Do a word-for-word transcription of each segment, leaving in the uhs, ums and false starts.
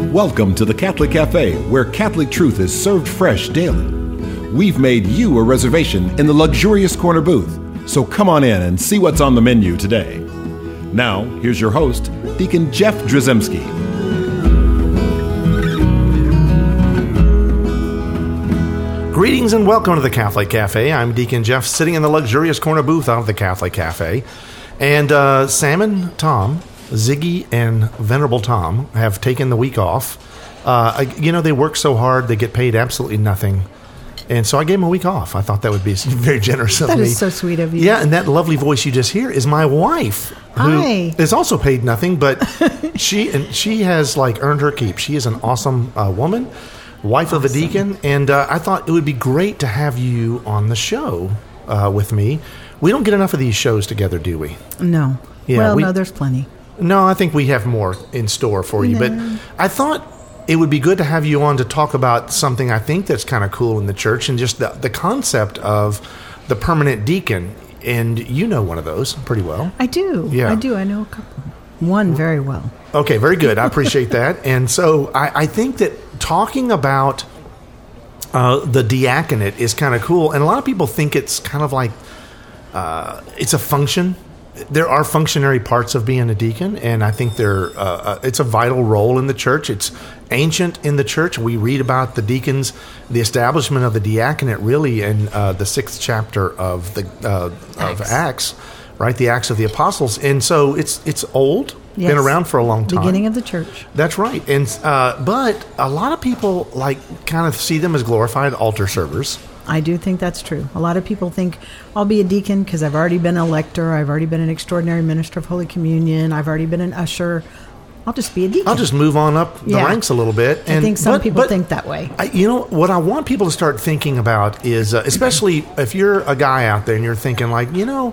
Welcome to the Catholic Cafe, where Catholic truth is served fresh daily. We've made you a reservation in the luxurious corner booth, so come on in and see what's on the menu today. Now, here's your host, Deacon Jeff Drzymski. Greetings and welcome to the Catholic Cafe. I'm Deacon Jeff, sitting in the luxurious corner booth of the Catholic Cafe. And uh, Sam and Tom, Ziggy and Venerable Tom, have taken the week off. Uh, you know, they work so hard, they get paid absolutely nothing. And so I gave them a week off. I thought that would be very generous of that me. That is so sweet of you. Yeah, and that lovely voice you just hear is my wife, who Hi. is also paid nothing, but she and she has like earned her keep. She is an awesome uh, woman, wife awesome. of a deacon, and uh, I thought it would be great to have you on the show uh, with me. We don't get enough of these shows together, do we? No. Yeah, well, we, no, there's plenty. No, I think we have more in store for you, no. but I thought it would be good to have you on to talk about something I think that's kind of cool in the church, and just the, the concept of the permanent deacon. And you know one of those pretty well. I do. Yeah. I do. I know a couple. One very well. Okay, very good. I appreciate that. And so I, I think that talking about uh, the diaconate is kind of cool, and a lot of people think it's kind of like uh, it's a function. There are functionary parts of being a deacon, and I think they're, uh, uh, it's a vital role in the church. It's ancient in the church. We read about the deacons, the establishment of the diaconate, really in uh, the sixth chapter of the uh, of Acts. Acts, right? The Acts of the Apostles, and so it's it's old, yes. been around for a long time. Beginning of the church. That's right, and uh, but a lot of people like kind of see them as glorified altar servers. I do think that's true. A lot of people think I'll be a deacon because I've already been a lector, I've already been an extraordinary minister of Holy Communion, I've already been an usher. I'll just be a deacon. I'll just move on up the yeah. ranks a little bit. And I think some but, people but think that way. I, you know, what I want people to start thinking about is, uh, especially if you're a guy out there and you're thinking like, you know,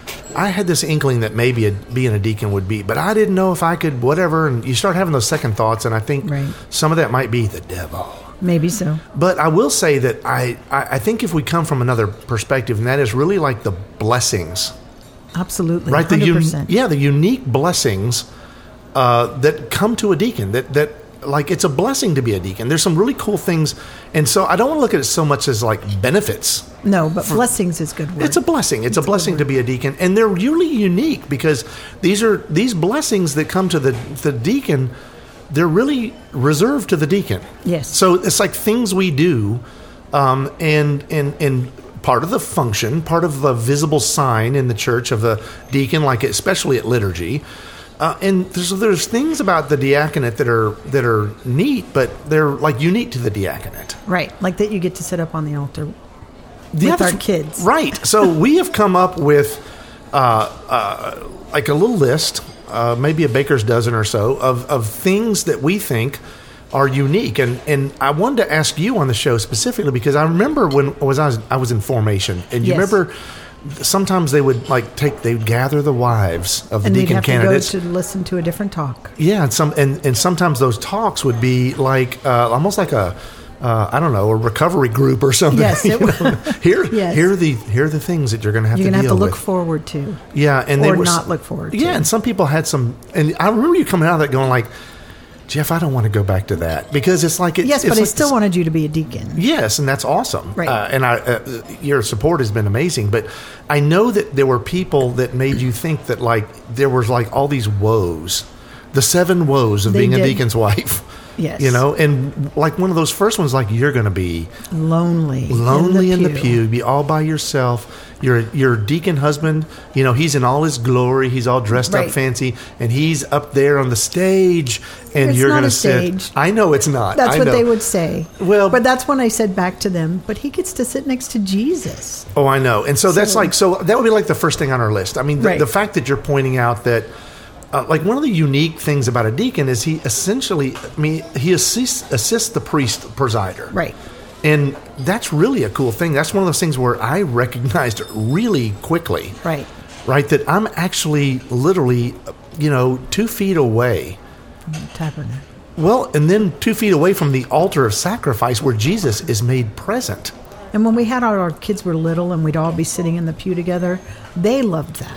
I had this inkling that maybe a, being a deacon would be, but I didn't know if I could, whatever. And you start having those second thoughts, and I think right. some of that might be the devil. Maybe so. But I will say that I, I, I think if we come from another perspective, and that is really like the blessings. Absolutely, right? one hundred percent. The un, yeah, the unique blessings uh, that come to a deacon. That that like it's a blessing to be a deacon. There's some really cool things, and so I don't want to look at it so much as like benefits. No, but for, blessings is good word. It's a blessing. It's, it's a blessing a to be a deacon, and they're really unique because these are these blessings that come to the the deacon. They're really reserved to the deacon. Yes. So it's like things we do, um, and and and part of the function, part of the visible sign in the church of the deacon, like especially at liturgy. Uh, and there's there's things about the diaconate that are that are neat, but they're like unique to the diaconate. Right, like that you get to sit up on the altar yeah, with our kids. Right. So we have come up with uh, uh, like a little list. Uh, maybe a baker's dozen or so of, of things that we think are unique, and and I wanted to ask you on the show specifically because I remember when was I was I was in formation, and you yes. remember sometimes they would like take they would gather the wives of the and deacon have candidates to go to listen to a different talk. Yeah, and some and, and sometimes those talks would be like uh, almost like a. Uh, I don't know, a recovery group or something. Yes, it you know? here, yes. here are the here are the things that you're going to have you're to gonna deal have to look with. forward to. Yeah, and or they were not look forward to. Yeah, and some people had some, and I remember you coming out of that going like, Jeff, I don't want to go back to that because it's like it's, yes, it's but like I still wanted you to be a deacon. Yes, and that's awesome. Right, uh, and I, uh, your support has been amazing. But I know that there were people that made you think that like there was like all these woes, the seven woes of they being did. a deacon's wife. Yes. You know, and like one of those first ones, like you're going to be lonely, lonely in the, in the pew, be all by yourself. Your your deacon husband, you know, he's in all his glory. He's all dressed right. up fancy, and he's up there on the stage, and it's you're going to sit. Stage. I know it's not. That's I what know. they would say. Well, but that's when I said back to them. But he gets to sit next to Jesus. Oh, I know, and so, so that's like so that would be like the first thing on our list. I mean, the, right. the fact that you're pointing out that. Uh, like one of the unique things about a deacon is he essentially, I mean, he assists, assists the priest presider. Right. And that's really a cool thing. That's one of those things where I recognized really quickly. Right. Right. That I'm actually literally, you know, two feet away. From the tabernacle. Well, and then two feet away from the altar of sacrifice where Jesus is made present. And when we had our, our kids were little and we'd all be sitting in the pew together, they loved that.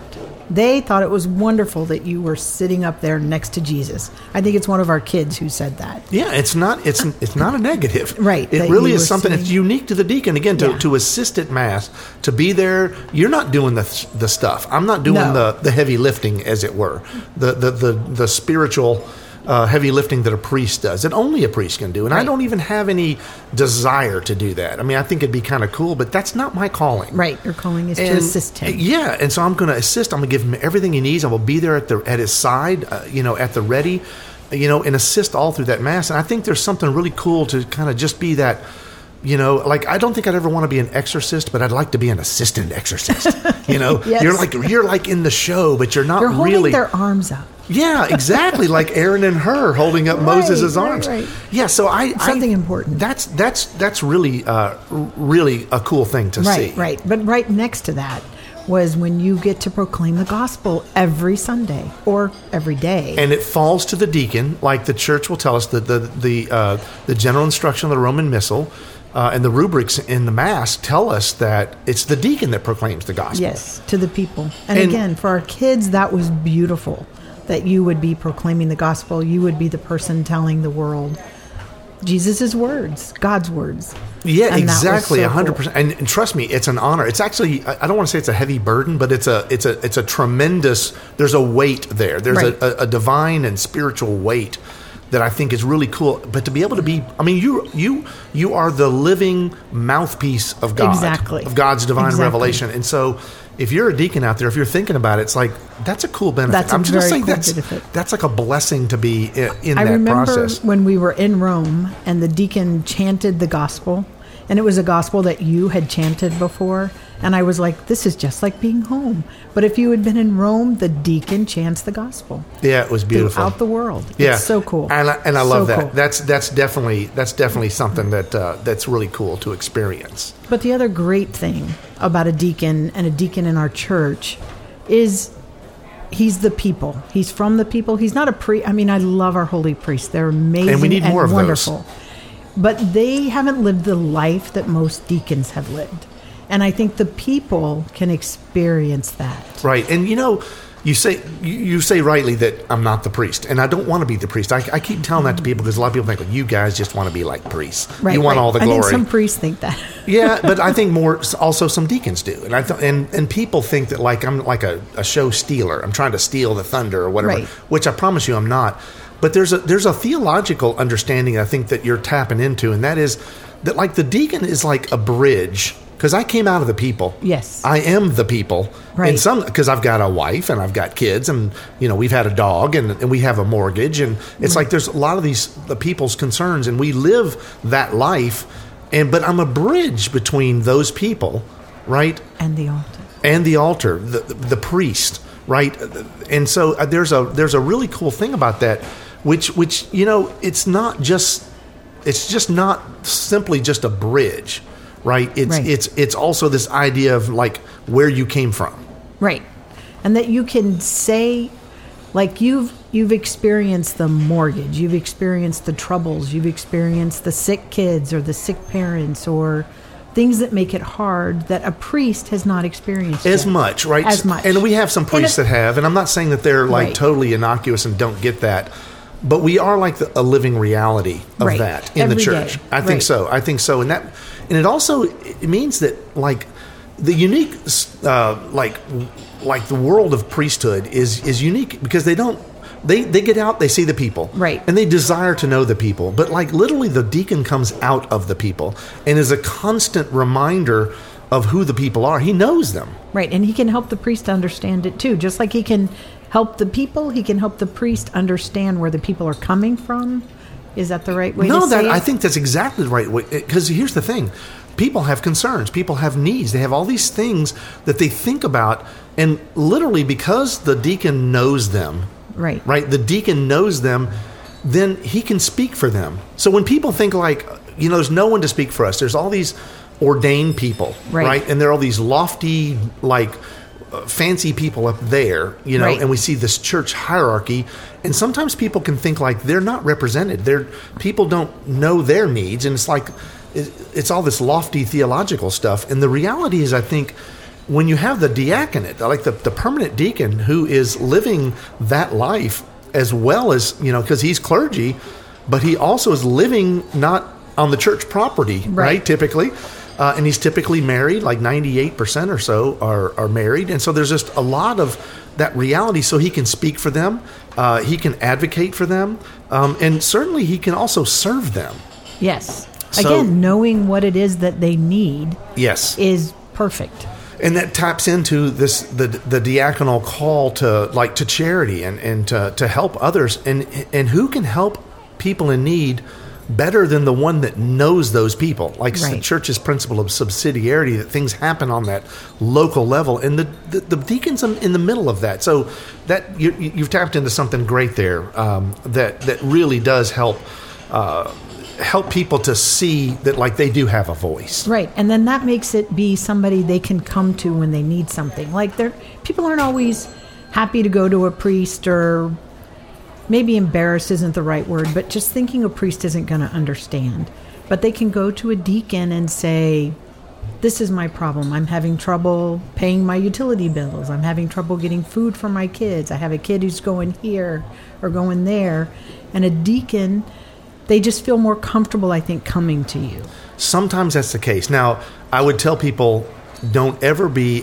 They thought it was wonderful that you were sitting up there next to Jesus. I think it's one of our kids who said that. Yeah, it's not it's it's not a negative. Right. It really is something sitting, that's unique to the deacon. Again, to, yeah. to assist at Mass, to be there. You're not doing the the stuff. I'm not doing No. the, the heavy lifting, as it were. The the the, the spiritual uh, heavy lifting that a priest does. That only a priest can do. And right. I don't even have any desire to do that. I mean, I think it'd be kind of cool, but that's not my calling. Right. Your calling is and, to assist him. Yeah, and so I'm going to assist. I'm going to give him everything he needs. I will be there at the at his side, uh, you know, at the ready, you know, and assist all through that Mass. And I think there's something really cool to kind of just be that, you know, like I don't think I'd ever want to be an exorcist, but I'd like to be an assistant exorcist. You know, Yes. you're like you're like in the show, but you're not You're holding really. their arms up. Yeah, exactly, like Aaron and Hur holding up Right, Moses' right, arms. right. Yeah, so I Something I, important. That's that's that's really uh, really a cool thing to Right, see. right. But right next to that was when you get to proclaim the gospel every Sunday or every day. And it falls to the deacon, like the church will tell us, the the the, uh, the general instruction of the Roman Missal uh, and the rubrics in the Mass tell us that it's the deacon that proclaims the gospel. Yes, to the people. And, And- again, for our kids, that was beautiful that you would be proclaiming the gospel. You would be the person telling the world Jesus' words, God's words. Yeah, And that was exactly, so a hundred cool. percent. And and trust me, it's an honor. It's actually, I I don't want to say it's a heavy burden, but it's a, it's a, it's a tremendous. There's a weight there. There's Right. a, a, a divine and spiritual weight that I think is really cool. But to be able to be, I mean, you, you, you are the living mouthpiece of God, Exactly. of God's divine Exactly. revelation. And so, if you're a deacon out there, if you're thinking about it, it's like that's a cool benefit. That's a I'm just very saying cool that's benefit. that's like a blessing to be in, in I that remember process. when we were in Rome and the deacon chanted the gospel, and it was a gospel that you had chanted before, and I was like, this is just like being home. But if you had been in Rome, the deacon chants the gospel Yeah, it was beautiful. throughout the world. Yeah, It's so cool. and I, and I So love that. cool. That's that's definitely that's definitely something that uh, that's really cool to experience. But the other great thing about a deacon and a deacon in our church is he's the people. He's from the people. He's not a priest. I mean, I love our holy priests. They're amazing And we need more of those. wonderful. But they haven't lived the life that most deacons have lived. And I think the people can experience that. Right, and you know, you say you, you say rightly that I'm not the priest, and I don't want to be the priest. I, I keep telling that to people because a lot of people think, well, you guys just want to be like priests. Right, you want right. all the I glory. think some priests think that. Yeah, but I think more also some deacons do, and I th- and and people think that like I'm like a, a show stealer. I'm trying to steal the thunder or whatever, Right. which I promise you I'm not. But there's a there's a theological understanding I think that you're tapping into, and that is that like the deacon is like a bridge. Because I came out of the people. Yes. I am the people. Right. And some because I've got a wife and I've got kids and you know we've had a dog and, and we have a mortgage and it's like there's a lot of these the people's concerns and we live that life and but I'm a bridge between those people, right? And the altar. And the altar, the the priest, right? And so uh, there's a there's a really cool thing about that, which which you know it's not just it's just not simply just a bridge. Right. It's Right. it's it's also this idea of like where you came from. Right. And that you can say, like you've you've experienced the mortgage, you've experienced the troubles, you've experienced the sick kids or the sick parents or things that make it hard that a priest has not experienced As yet. much, right? As much. And we have some priests And that it- have, and I'm not saying that they're like Right. totally innocuous and don't get that, but we are like the, a living reality of Right. that in Every the church. day. I think Right. so. I think so. And that, and it also it means that like the unique, uh, like like the world of priesthood is is unique because they don't. They, they get out, they see the people. Right. And they desire to know the people. But like literally the deacon comes out of the people and is a constant reminder of who the people are. He knows them. Right. And he can help the priest understand it too. Just like he can help the people, he can help the priest understand where the people are coming from. Is that the right way No, to say that it? I think that's exactly the right way. Because here's the thing: people have concerns, people have needs, they have all these things that they think about, and literally because the deacon knows them, Right. right? The deacon knows them, then he can speak for them. So when people think like, you know, there's no one to speak for us. There's all these ordained people, Right. right? And there are all these lofty, like. Uh, fancy people up there, you know, Right. and we see this church hierarchy, and sometimes people can think like they're not represented. They're people don't know their needs, and it's like it, it's all this lofty theological stuff. And the reality is, I think when you have the diaconate, like the, the permanent deacon who is living that life as well as, you know, because he's clergy, but he also is living not on the church property, right, right typically. Uh, and he's typically married, like ninety-eight percent or so are, are married. And so there's just a lot of that reality. So he can speak for them. Uh, he can advocate for them. Um, and certainly he can also serve them. Yes. So, Again, knowing what it is that they need yes. is perfect. And that taps into this the the diaconal call to like to charity and, and to, to help others. And and who can help people in need better than the one that knows those people? Like right. the church's principle of subsidiarity, that things happen on that local level, and the the, the deacon's in the middle of that. So that you, you've tapped into something great there um, that that really does help uh, help people to see that like they do have a voice, right? And then that makes it be somebody they can come to when they need something. Like they're people aren't always happy to go to a priest, or maybe embarrassed isn't the right word, but just thinking a priest isn't going to understand. But they can go to a deacon and say, this is my problem. I'm having trouble paying my utility bills. I'm having trouble getting food for my kids. I have a kid who's going here or going there. And a deacon, they just feel more comfortable, I think, coming to you. Sometimes that's the case. Now, I would tell people, don't ever be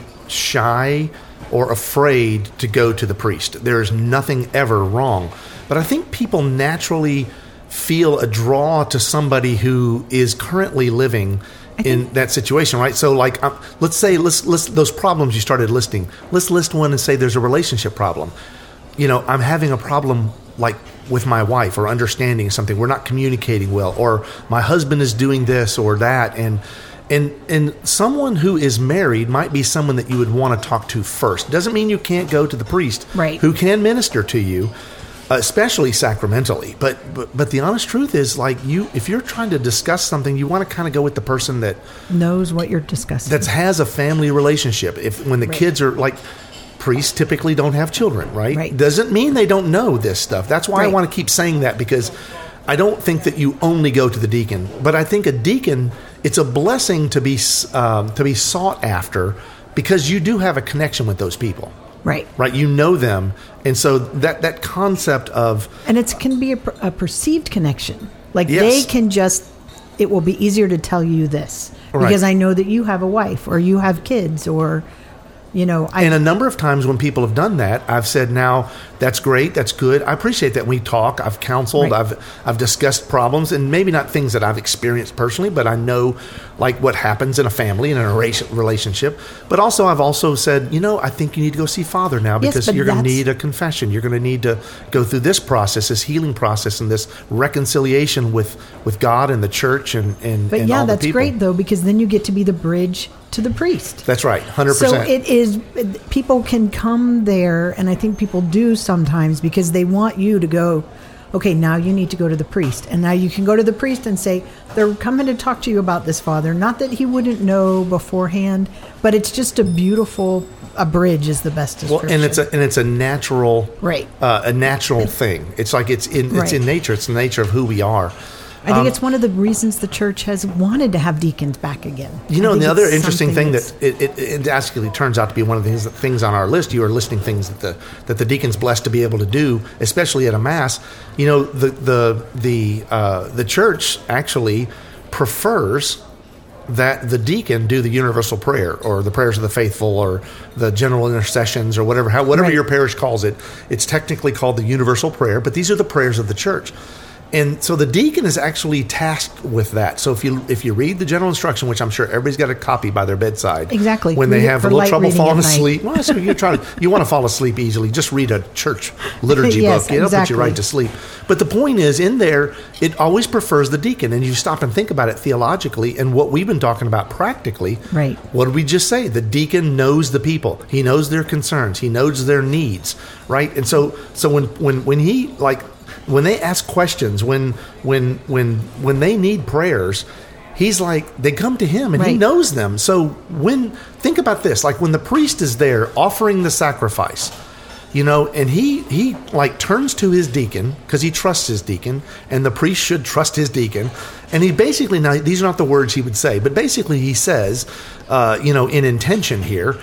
shy or afraid to go to the priest. There is nothing ever wrong. But I think people naturally feel a draw to somebody who is currently living in that situation, right? So, like, um, let's say, let's list those problems you started listing. Let's list one and say there's a relationship problem. You know, I'm having a problem, like, with my wife, or understanding something. We're not communicating well, or my husband is doing this or that, and and and someone who is married might be someone that you would want to talk to first. Doesn't mean you can't go to the priest, right, who can minister to you, especially sacramentally. But, but but the honest truth is, like, you, if you're trying to discuss something, you want to kind of go with the person that knows what you're discussing, that has a family relationship. If when the right. kids are like, priests typically don't have children, right? right? Doesn't mean they don't know this stuff. That's why right. I want to keep saying that, because I don't think that you only go to the deacon, but I think a deacon, it's a blessing to be um, to be sought after, because you do have a connection with those people. Right. Right. You know them. And so that, that concept of... And it can be a, a perceived connection. Like yes. they can just... It will be easier to tell you this. Right. Because I know that you have a wife, or you have kids, or... You know, I, and a number of times when people have done that, I've said, now, that's great, that's good. I appreciate that we talk. I've counseled, right. I've I've discussed problems, and maybe not things that I've experienced personally, but I know, like, what happens in a family and in a relationship. But also, I've also said, you know, I think you need to go see Father now, because yes, you're going to need a confession. You're going to need to go through this process, this healing process, and this reconciliation with, with God and the church and, and, but and yeah, all the that's people. great, though, because then you get to be the bridge to the priest. That's right, one hundred percent. So it is, people can come there, and I think people do sometimes, because they want you to go, okay, now you need to go to the priest. And now you can go to the priest and say, they're coming to talk to you about this, Father. Not that he wouldn't know beforehand, but it's just a beautiful, a bridge is the best description. Well, and it's a, and it's a natural, right. uh, a natural thing. It's like it's in, it's right. in nature. It's the nature of who we are. I think um, it's one of the reasons the church has wanted to have deacons back again. You know, and the other interesting thing that it, it, it actually turns out to be one of the things, that things on our list. You are listing things that the that the deacon's blessed to be able to do, especially at a mass. You know, the the the uh, the church actually prefers that the deacon do the universal prayer, or the prayers of the faithful, or the general intercessions, or whatever how, whatever right. your parish calls it. It's technically called the universal prayer, but these are the prayers of the church. And so the deacon is actually tasked with that. So if you if you read the general instruction, which I'm sure everybody's got a copy by their bedside, exactly, when they have a little trouble falling asleep, well, so you try to, you want to fall asleep easily, just read a church liturgy yes, book. It'll exactly. put you right to sleep. But the point is, in there, it always prefers the deacon. And you stop and think about it theologically, and what we've been talking about practically. Right. What did we just say? The deacon knows the people. He knows their concerns. He knows their needs. Right. And so so when when when he like. When they ask questions, when when when when they need prayers, he's like, they come to him and right. he knows them. So when think about this, like when the priest is there offering the sacrifice, you know, and he he like turns to his deacon, because he trusts his deacon, and the priest should trust his deacon, and he basically, now these are not the words he would say, but basically he says, uh, you know, in intention here,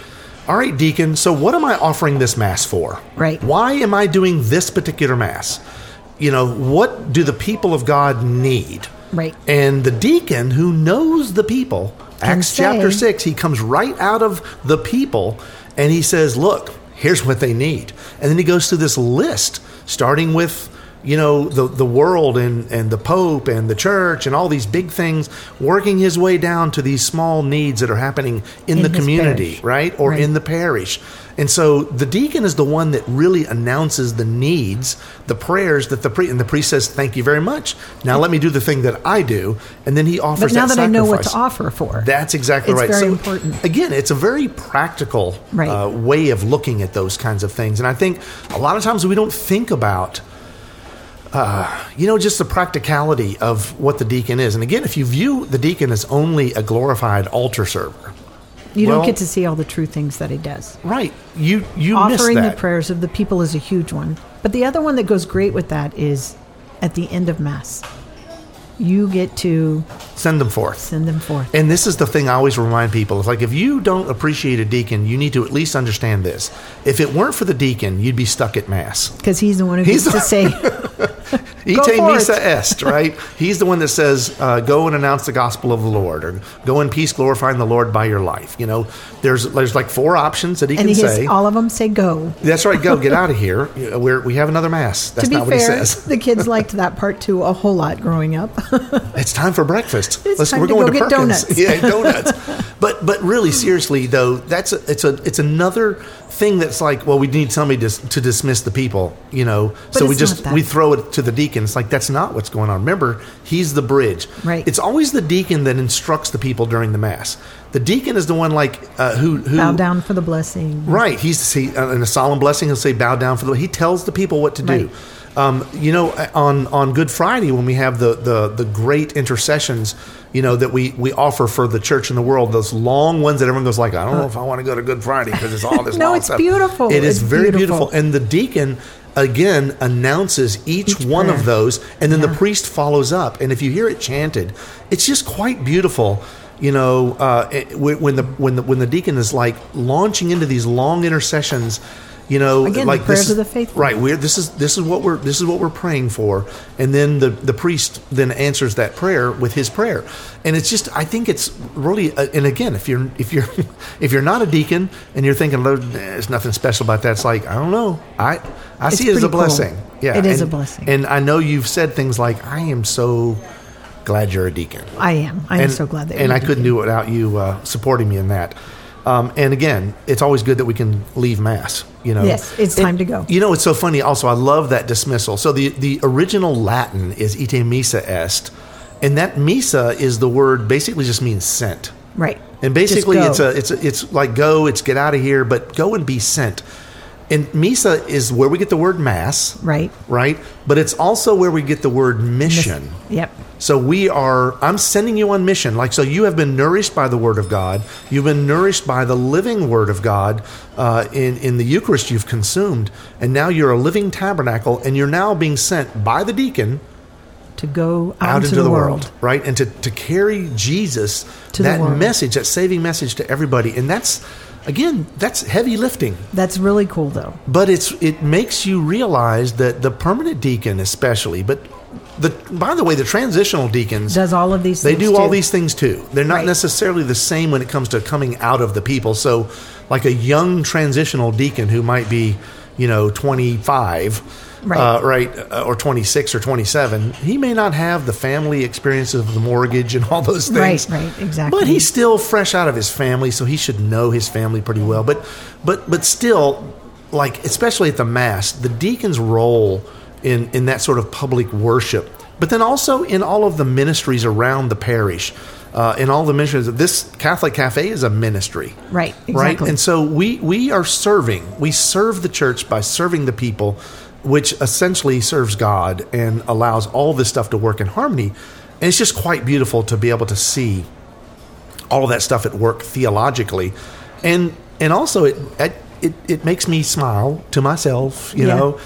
all right, deacon, so what am I offering this Mass for? Right. Why am I doing this particular Mass? You know, what do the people of God need? Right. And the deacon who knows the people, Can Acts say- chapter six, he comes right out of the people and he says, look, here's what they need. And then he goes through this list, starting with, you know, the, the world and, and the Pope and the church and all these big things, working his way down to these small needs that are happening in, In the his community, parish. right? Or Right. in the parish. And so the deacon is the one that really announces the needs, the prayers that the priest, and the priest says, thank you very much. Now let me do the thing that I do. And then he offers But now that that I know what to sacrifice. offer for. That's exactly It's right. very So, important. Again, it's a very practical Right. uh, way of looking at those kinds of things. And I think a lot of times we don't think about, uh, you know, just the practicality of what the deacon is. And again, if you view the deacon as only a glorified altar server, You well, don't get to see all the true things that he does. right, you you miss Offering the that. prayers of the people is a huge one. But the other one that goes great with that is at the end of Mass. You get to Send them forth. send them forth. And this is the thing I always remind people. It's like, if you don't appreciate a deacon, you need to at least understand this. If it weren't for the deacon, you'd be stuck at Mass. Because he's the one who He's gets to say, Ite Go forth. missa est, right? He's the one that says, uh, go and announce the gospel of the Lord, or go in peace, glorifying the Lord by your life. You know, there's there's like four options that he and can he has say. all of them say go. That's right, go, get out of here. We're, we have another Mass. That's To be not what he fair, says. the kids liked that part too a whole lot growing up. It's time for breakfast. It's time to go get Perkins. donuts. Yeah, donuts. But but really, seriously though, that's a, it's a it's another thing that's like, well, we need somebody to, to dismiss the people, you know. But so we it's just not that. we throw it to the deacon. It's like, that's not what's going on. Remember, he's the bridge. Right. It's always the deacon that instructs the people during the Mass. The deacon is the one like uh, who who Bow down for the blessing. Right. He's he, uh, in a solemn blessing. He'll say, "Bow down for the." He tells the people what to do. Right. Um, you know, on on Good Friday when we have the the the great intercessions, you know, that we we offer for the church and the world, those long ones that everyone goes like, I don't know if I want to go to Good Friday because it's all this. No, long it's stuff. beautiful. It is It's very beautiful. beautiful. And the deacon again announces each, Each one prayer. of those, and then Yeah. the priest follows up. And if you hear it chanted, it's just quite beautiful. You know, uh, it- when the when the when the deacon is like launching into these long intercessions, you know, Again, the like prayers this, of the faithful. right? We're this is this is what we're this is what we're praying for, and then the the priest then answers that prayer with his prayer, and it's just I think it's really uh, and again if you're if you're if you're not a deacon and you're thinking "Lord, there's nothing special about that, it's like I don't know, I I It's see it as a pretty cool. blessing. Yeah, It is and- a blessing. and I know you've said things like I am so glad you're a deacon. I am. I am and, so glad that and you're I a couldn't deacon. do it without you uh, supporting me in that. Um, and again, it's always good that we can leave Mass. You know, Yes, it's And, time to go. You know, it's so funny. Also, I love that dismissal. So the the original Latin is "ite missa est," and that "missa" is the word basically just means sent. Right. And basically, Just it's go. a it's a, it's like go, it's get out of here, but go and be sent. And missa is where we get the word mass, Right. right? But it's also where we get the word mission. Yep. So we are, I'm sending you on mission. Like, so you have been nourished by the Word of God. You've been nourished by the living Word of God uh, in, in the Eucharist you've consumed. And now you're a living tabernacle, and you're now being sent by the deacon To go out, out into, into the, the world. world, right? And to, to carry Jesus, To the that world. message, that saving message to everybody. And that's, again, that's heavy lifting. That's really cool, though. But it's it makes you realize that the permanent deacon especially, but the by the way, the transitional deacons, Does all of these they things do all too. these things too. They're not Right. necessarily the same when it comes to coming out of the people. So like a young transitional deacon who might be, you know, twenty-five, Right. Uh, right, uh, or twenty-six or twenty-seven, he may not have the family experience of the mortgage and all those things. Right, right, exactly. But he's still fresh out of his family, so he should know his family pretty well. But but but still, like especially at the Mass, the deacon's role in, in that sort of public worship, but then also in all of the ministries around the parish, uh, in all the ministries. This Catholic Cafe is a ministry. Right, Right. exactly. And so we, we are serving. We serve the church by serving the people, which essentially serves God and allows all this stuff to work in harmony. And it's just quite beautiful to be able to see all of that stuff at work theologically. And and also it it, it makes me smile to myself, you Yeah. know,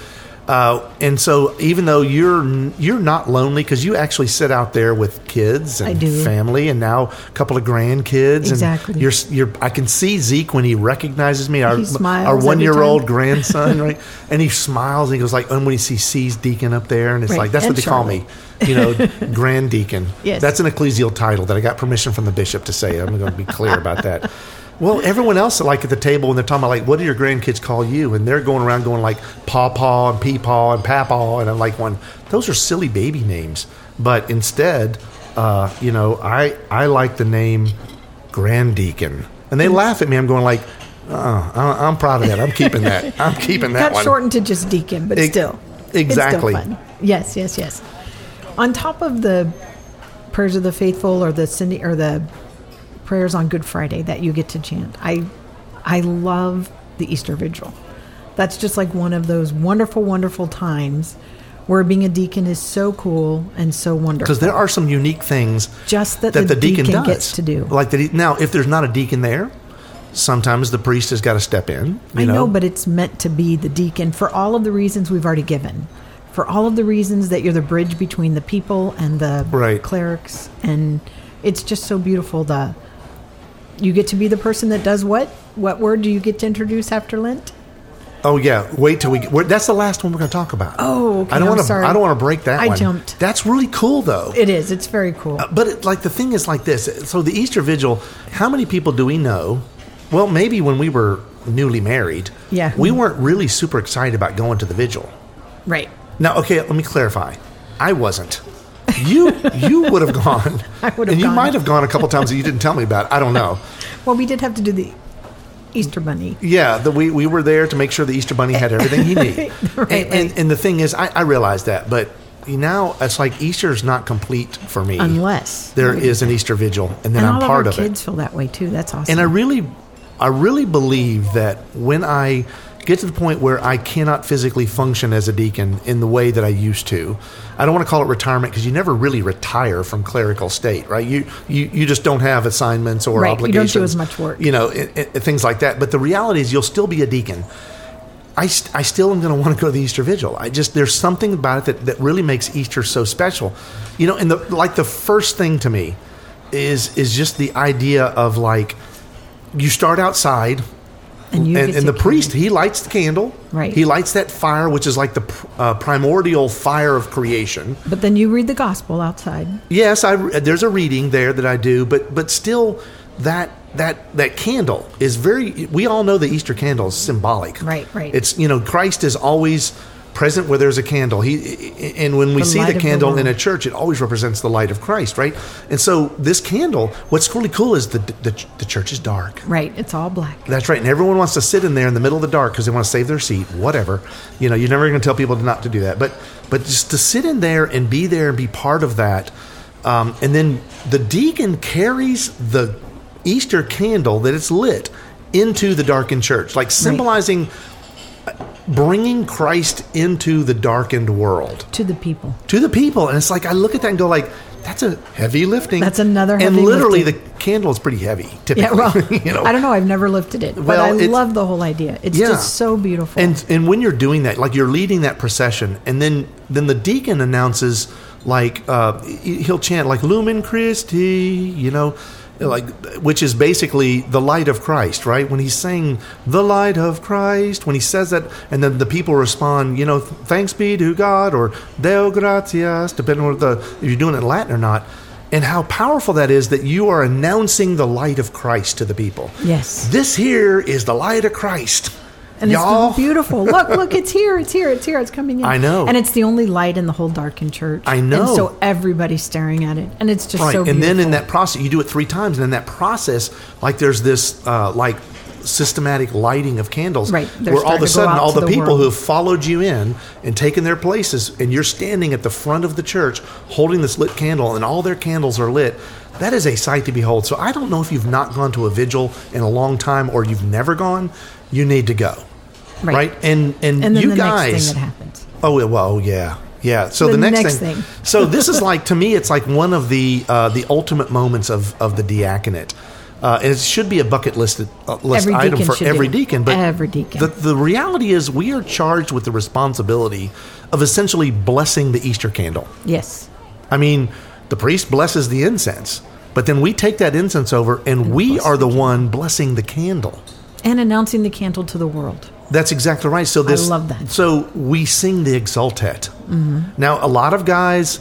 Uh, and so even though you're you're not lonely because you actually sit out there with kids and I do. family and now a couple of grandkids. Exactly. And you're, you're, I can see Zeke when he recognizes me, our, He smiles our every one-year-old time. grandson, right? And he smiles and he goes like, and when he sees, sees Deacon up there and it's Right. like, that's And what they call me, you know, Grand Deacon. Yes. That's an ecclesial title that I got permission from the bishop to say. I'm going to be clear about that. Well, everyone else, like at the table, when they're talking about, like, what do your grandkids call you? And they're going around going like Paw-Paw and Pee-Paw and Papaw. And I'm like, one, those are silly baby names. But instead, uh, you know, I, I like the name Grand Deacon. And they laugh at me. I'm going like, uh, I- I'm proud of that. I'm keeping that. I'm keeping that Got one. shortened to just deacon, but Ex- still. exactly. It's still fun. Yes, yes, yes. On top of the prayers of the faithful or the Cindy or the prayers on Good Friday that you get to chant, I I love the Easter Vigil. That's just like one of those wonderful, wonderful times where being a deacon is so cool and so wonderful. Because there are some unique things Just that, that the, the deacon, deacon, does. gets to do. Like that. He, now, if there's not a deacon there, sometimes the priest has got to step in. You I know, know, but it's meant to be the deacon for all of the reasons we've already given. For all of the reasons that you're the bridge between the people and the Right. clerics. And it's just so beautiful. The You get to be the person that does what? What word do you get to introduce after Lent? Oh yeah, wait till we. Get, we're, that's the last one we're going to talk about. Oh, okay, I don't I'm want to. sorry. I don't want to break that I one. jumped. That's really cool though. It is. It's very cool. Uh, but it, like the thing is like this. So the Easter Vigil. How many people do we know? Well, maybe when we were newly married, Yeah. we weren't really super excited about going to the vigil. Right. Now, okay, let me clarify. I wasn't. You you would have gone. I would have and you gone. might have gone a couple times that you didn't tell me about. I don't know. Well, we did have to do the Easter Bunny. Yeah, the, we we were there to make sure the Easter Bunny had everything he needed. Right, and, and, right. and the thing is, I, I realize that, but now it's like Easter's not complete for me Unless. there is an Easter Vigil, and then and I'm all part of of our it. kids feel that way too. That's awesome. And I really, I really believe that when I get to the point where I cannot physically function as a deacon in the way that I used to, I don't want to call it retirement because you never really retire from clerical state, right? You you, you just don't have assignments or Right, you don't do obligations. as much work. You know, it, it, things like that. But the reality is you'll still be a deacon. I, st- I still am going to want to go to the Easter Vigil. I just, there's something about it that, that really makes Easter so special. You know, and the, like the first thing to me is is just the idea of like, you start outside, And you and, get and to the priest, carry- he lights the candle. Right. He lights that fire, which is like the pr- uh, primordial fire of creation. But then you read the gospel outside. Yes, I, there's a reading there that I do, but but still, that that that candle is very. We all know the Easter candle is symbolic. Right, right. It's, you know, Christ is always present where there's a candle. He and when we The see light the of the candle in a world. church, it always represents the light of Christ, right? And so this candle, what's really cool is the the, the church is dark. Right. It's all black. That's right. And everyone wants to sit in there in the middle of the dark because they want to save their seat, whatever. You know, you're never going to tell people not to do that. But but just to sit in there and be there and be part of that. Um, and then the deacon carries the Easter candle that it's lit into the darkened church, like symbolizing bringing Christ into the darkened world. To the people. To the people. And it's like, I look at that and go like, that's a heavy lifting. That's another And heavy literally lifting. the candle is pretty heavy, typically. Yeah, well, you know? I don't know. I've never lifted it, but Well, I it's- love the whole idea. It's Yeah. just so beautiful. And and when you're doing that, like you're leading that procession, and then then the deacon announces, like uh, he- he'll chant like Lumen Christi, you know, like, which is basically the light of Christ, right? When he's saying the light of Christ, when he says that, and then the people respond, you know, thanks be to God or Deo gratias, depending on what the if you're doing it in Latin or not. And how powerful that is that you are announcing the light of Christ to the people. Yes. This here is the light of Christ. And Y'all. it's beautiful. Look, look, it's here, it's here, it's here, it's coming in. I know. And it's the only light in the whole darkened church. I know. And so everybody's staring at it. And it's just Right. so beautiful. And then in that process, you do it three times. And in that process, like there's this uh, like systematic lighting of candles. Right. They're Where all of a starting to go sudden, out all to the the people world. who have followed you in and taken their places, and you're standing at the front of the church holding this lit candle, and all their candles are lit. That is a sight to behold. So I don't know if you've not gone to a vigil in a long time or you've never gone. You need to go. Right. Right. And, and, and then you the guys. next thing that happens. Oh, well, yeah. Yeah. So The the, next, next thing. thing. So this is like, to me, it's like one of the uh, the ultimate moments of, of the diaconate. Uh, and it should be a bucket list, uh, list Every item deacon for should every do. deacon. But Every deacon. The, the reality is we are charged with the responsibility of essentially blessing the Easter candle. Yes. I mean, the priest blesses the incense, but then we take that incense over and, and we are the one blessing the candle. And announcing the candle to the world. That's exactly right. So this, I love that. So we sing the Exultet. Mm-hmm. Now, a lot of guys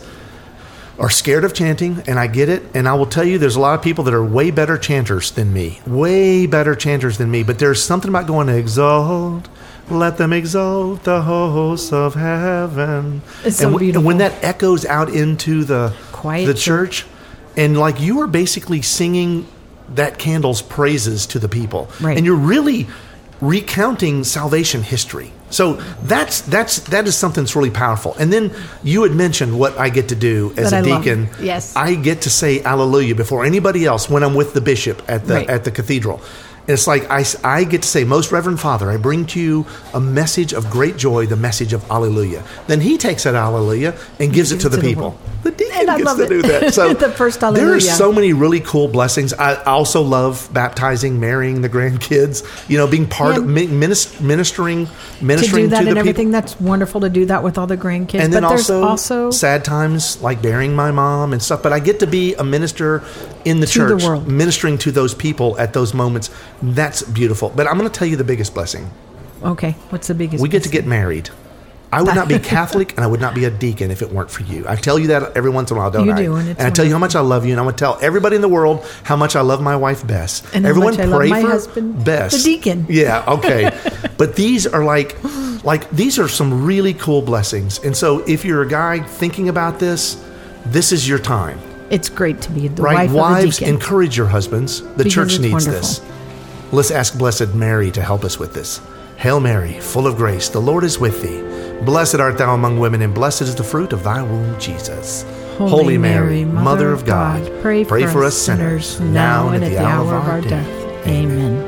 are scared of chanting, and I get it. And I will tell you, there's a lot of people that are way better chanters than me, way better chanters than me. But there's something about going to exalt, let them exalt the hosts of heaven. It's so and, w- beautiful. and when that echoes out into the Quiet the church, and like you are basically singing that candle's praises to the people, right. and you're really recounting salvation history. So that's that's that is something that's really powerful. And then you had mentioned what I get to do as That a I deacon. love. Yes. I get to say Alleluia before anybody else when I'm with the bishop at the Right. at the cathedral. It's like I, I get to say, Most Reverend Father, I bring to you a message of great joy, the message of Alleluia. Then he takes that Alleluia and gives it to the to the people. world. The deacon And I gets love to it. do that. So The first there are Alleluia. so many really cool blessings. I also love baptizing, marrying the grandkids. You know, being part Yeah. of mi- minis- ministering, To ministering do that to the and people. everything, that's wonderful to do that with all the grandkids. And then but there's also, also sad times like burying my mom and stuff. But I get to be a minister in the To the church, world. ministering to those people at those moments. That's beautiful. But I'm going to tell you the biggest blessing. Okay, what's the biggest? We get to blessing? get married. I would not be Catholic and I would not be a deacon if it weren't for you. I tell you that every once in a while, don't You I? do, and it's I tell you how much I love you, and I would tell everybody in the world how much I love my wife, Bess. And how Everyone much I love pray my for husband, Bess, the deacon. Yeah, okay. But these are like, like these are some really cool blessings. And so, if you're a guy thinking about this, this is your time, It's great to be the right? wife Wives, of a deacon. encourage your husbands. The Because church it's needs wonderful. this. Let's ask Blessed Mary to help us with this. Hail Mary, full of grace, the Lord is with thee. Blessed art thou among women, and blessed is the fruit of thy womb, Jesus. Holy Mary, Mother of God, pray for us sinners, now and at the hour of our death. Amen.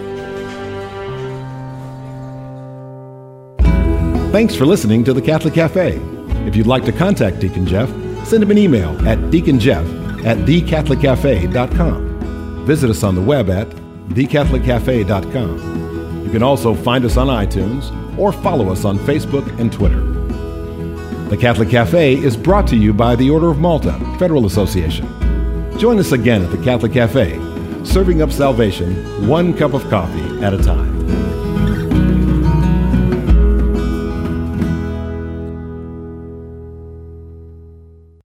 Thanks for listening to the Catholic Cafe. If you'd like to contact Deacon Jeff, send him an email at deaconjeff at the catholic cafe dot com. Visit us on the web at the catholic cafe dot com. You can also find us on iTunes or follow us on Facebook and Twitter. The Catholic Cafe is brought to you by the Order of Malta Federal Association. Join us again at the Catholic Cafe, serving up salvation one cup of coffee at a time.